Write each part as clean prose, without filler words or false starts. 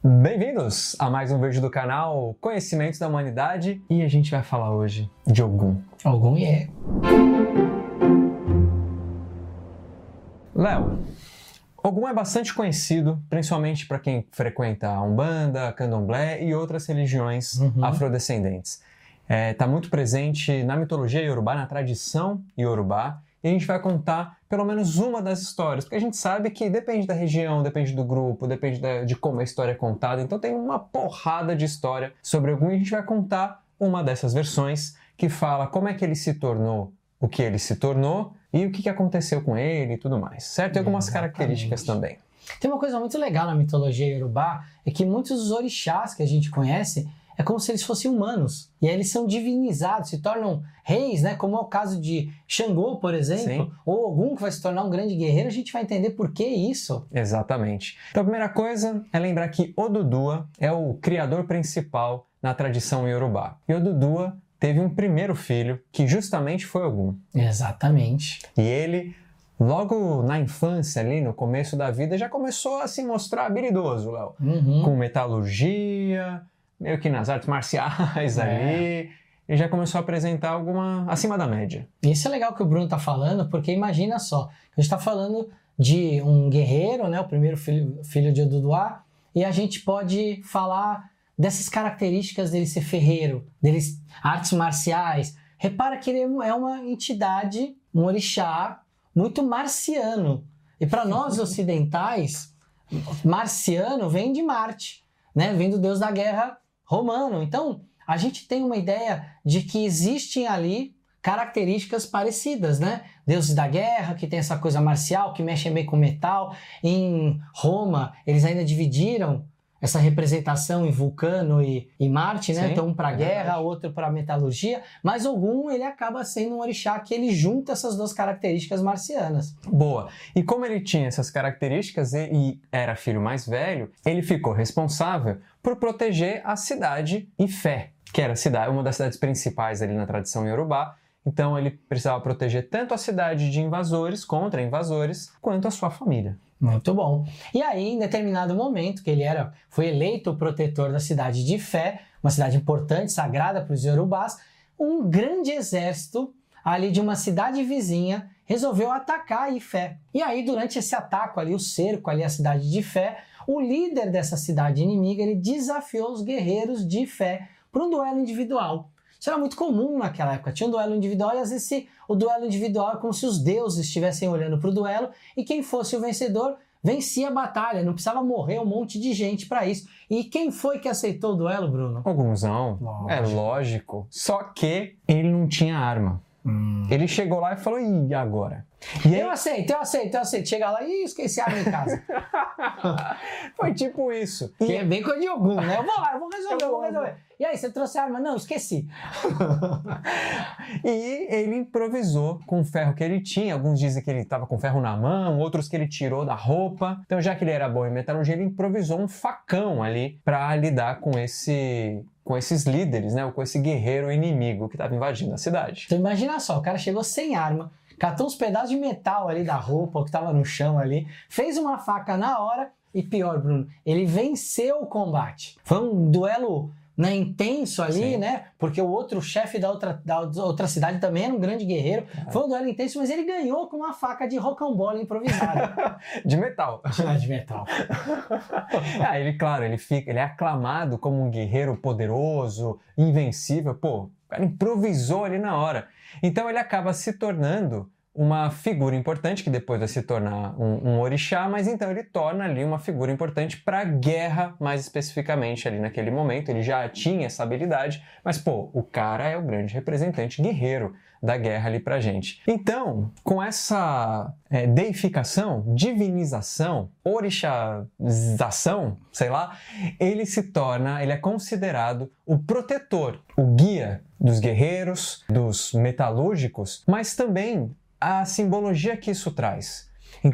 Bem-vindos a mais um vídeo do canal Conhecimentos da Humanidade e a gente vai falar hoje de Ogum. Ogum é. Léo, Ogum é bastante conhecido, principalmente para quem frequenta a Umbanda, Candomblé e outras religiões afrodescendentes. Está muito presente na mitologia iorubá, na tradição iorubá, e a gente vai contar pelo menos uma das histórias, porque a gente sabe que depende da região, depende do grupo, depende de como a história é contada, então tem uma porrada de história sobre Ogum e a gente vai contar uma dessas versões que fala como é que ele se tornou o que ele se tornou e o que aconteceu com ele e tudo mais, certo? E algumas características também. Tem uma coisa muito legal na mitologia iorubá, é que muitos dos orixás que a gente conhece é como se eles fossem humanos. E aí eles são divinizados, se tornam reis, né? Como é o caso de Xangô, por exemplo, ou Ogum, que vai se tornar um grande guerreiro. A gente vai entender por que isso. Exatamente. Então a primeira coisa é lembrar que Odudua é o criador principal na tradição iorubá. E Odudua teve um primeiro filho, que justamente foi Ogum. Exatamente. E ele, logo na infância, ali no começo da vida, já começou a se mostrar habilidoso, Léo. Com metalurgia, meio que nas artes marciais ali, e já começou a apresentar alguma acima da média. Isso é legal que o Bruno tá falando, porque imagina só, a gente tá falando de um guerreiro, né, o primeiro filho de Odudua, e a gente pode falar dessas características dele ser ferreiro, dele artes marciais. Repara que ele é uma entidade, um orixá muito marciano. E para nós ocidentais, marciano vem de Marte, né? Vem do deus da guerra romano. Então, a gente tem uma ideia de que existem ali características parecidas, né? Deuses da guerra, que tem essa coisa marcial, que mexe meio com metal. Em Roma, eles ainda dividiram essa representação em Vulcano e Marte, né? Então, um para guerra, outro para metalurgia. Mas Ogum, ele acaba sendo um orixá que ele junta essas duas características marcianas. Boa. E como ele tinha essas características e era filho mais velho, ele ficou responsável por proteger a cidade Ifé, que era uma das cidades principais ali na tradição iorubá. Então, ele precisava proteger tanto a cidade de invasores, contra invasores, quanto a sua família. Muito bom. E aí, em determinado momento, que ele foi eleito o protetor da cidade de Ifé, uma cidade importante, sagrada para os iorubás, um grande exército ali de uma cidade vizinha resolveu atacar Ifé. E aí, durante esse ataque ali, o cerco ali à cidade de Ifé, o líder dessa cidade inimiga, ele desafiou os guerreiros de Ifé para um duelo individual. Isso era muito comum naquela época. Tinha um duelo individual e às vezes o duelo individual é como se os deuses estivessem olhando para o duelo e quem fosse o vencedor vencia a batalha. Não precisava morrer um monte de gente para isso. E quem foi que aceitou o duelo, Bruno? Ogumzão. É lógico. Só que ele não tinha arma. Ele chegou lá e falou, e agora? E aí... Eu aceito. Chega lá e esqueci a arma em casa. Foi tipo isso. Que é bem coisa de Ogum, né? Eu vou resolver. E aí, você trouxe a arma? Não, esqueci. E ele improvisou com o ferro que ele tinha. Alguns dizem que ele estava com ferro na mão, outros que ele tirou da roupa. Então, já que ele era bom em metalurgia, ele improvisou um facão ali para lidar com esses líderes, né? Ou com esse guerreiro inimigo que estava invadindo a cidade. Então, imagina só, o cara chegou sem arma, catou uns pedaços de metal ali da roupa, que estava no chão ali, fez uma faca na hora e pior, Bruno, ele venceu o combate. Foi um duelo, né, intenso ali, né? Porque o outro chefe da outra cidade também era um grande guerreiro. Foi um duelo intenso, mas ele ganhou com uma faca de rocambole improvisada. De metal. De metal. Ele é aclamado como um guerreiro poderoso, invencível. Pô, o cara improvisou ali na hora. Então ele acaba se tornando uma figura importante, que depois vai se tornar um orixá, mas então ele torna ali uma figura importante para a guerra, mais especificamente ali naquele momento. Ele já tinha essa habilidade, mas pô, o cara é o grande representante guerreiro da guerra ali pra gente. Então, com essa deificação, divinização, orixazação, sei lá, ele é considerado o protetor, o guia dos guerreiros, dos metalúrgicos, mas também a simbologia que isso traz. Então,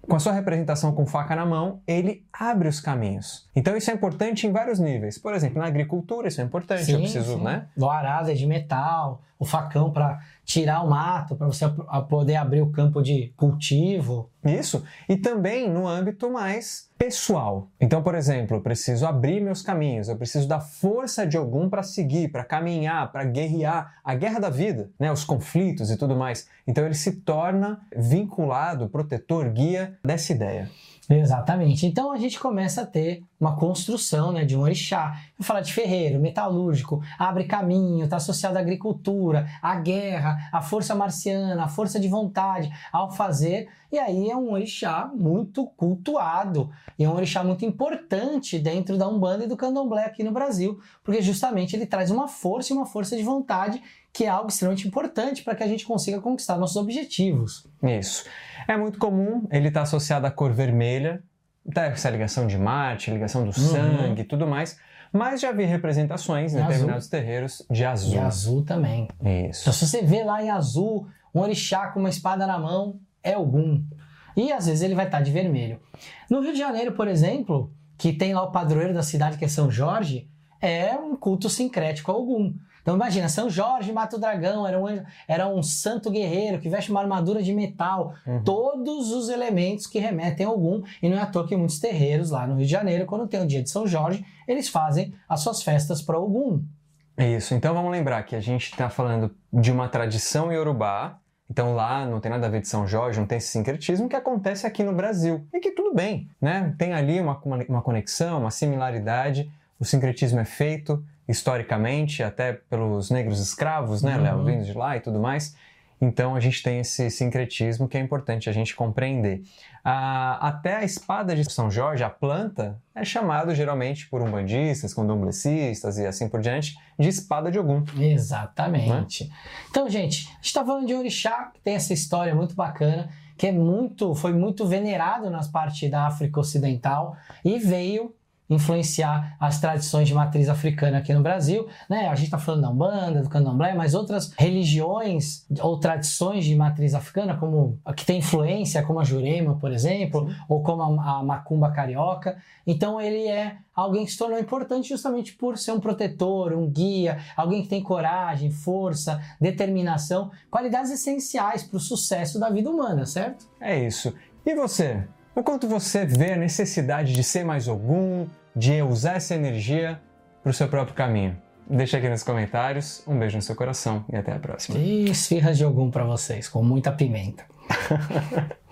com a sua representação com faca na mão, ele abre os caminhos. Então isso é importante em vários níveis. Por exemplo, na agricultura isso é importante, sim, eu preciso, sim. né? O arado é de metal, o facão para tirar o mato, para você poder abrir o campo de cultivo. Isso, e também no âmbito mais pessoal. Então, por exemplo, eu preciso abrir meus caminhos, eu preciso da força de Ogum para seguir, para caminhar, para guerrear, a guerra da vida, né? Os conflitos e tudo mais. Então ele se torna vinculado, protetor, guia dessa ideia. Exatamente. Então a gente começa a ter uma construção, né, de um orixá. Vou falar de ferreiro, metalúrgico, abre caminho, está associado à agricultura, à guerra, à força marciana, à força de vontade, ao fazer. E aí é um orixá muito cultuado e é um orixá muito importante dentro da Umbanda e do Candomblé aqui no Brasil, porque justamente ele traz uma força e uma força de vontade que é algo extremamente importante para que a gente consiga conquistar nossos objetivos. Isso. É muito comum ele estar associado à cor vermelha, até essa ligação de Marte, ligação do sangue e tudo mais, mas já vi representações em determinados terreiros de azul. De azul também. Isso. Então, se você vê lá em azul, um orixá com uma espada na mão, é Ogum. E às vezes ele vai estar de vermelho. No Rio de Janeiro, por exemplo, que tem lá o padroeiro da cidade, que é São Jorge, é um culto sincrético a Ogum. Então imagina, São Jorge mata o dragão, era um santo guerreiro que veste uma armadura de metal, todos os elementos que remetem a Ogum, e não é à toa que muitos terreiros lá no Rio de Janeiro, quando tem o dia de São Jorge, eles fazem as suas festas para Ogum. Isso, então vamos lembrar que a gente está falando de uma tradição iorubá, então lá não tem nada a ver de São Jorge, não tem esse sincretismo que acontece aqui no Brasil, e que tudo bem, né? Tem ali uma conexão, uma similaridade, o sincretismo é feito historicamente, até pelos negros escravos, né, Léo, vindo de lá e tudo mais. Então a gente tem esse sincretismo que é importante a gente compreender. Até a espada de São Jorge, a planta, é chamado geralmente por umbandistas, candomblecistas e assim por diante, de espada de Ogum. Exatamente. Né? Então, gente, a gente está falando de orixá, que tem essa história muito bacana, que foi muito venerado nas partes da África Ocidental e veio influenciar as tradições de matriz africana aqui no Brasil, né? A gente está falando da Umbanda, do Candomblé, mas outras religiões ou tradições de matriz africana, como a que tem influência, como a Jurema, por exemplo, ou como a Macumba carioca. Então ele é alguém que se tornou importante justamente por ser um protetor, um guia, alguém que tem coragem, força, determinação, qualidades essenciais para o sucesso da vida humana, certo? É isso. E você? O quanto você vê a necessidade de ser mais Ogum, de usar essa energia para o seu próprio caminho? Deixa aqui nos comentários, um beijo no seu coração e até a próxima. E esfirras de Ogum para vocês, com muita pimenta.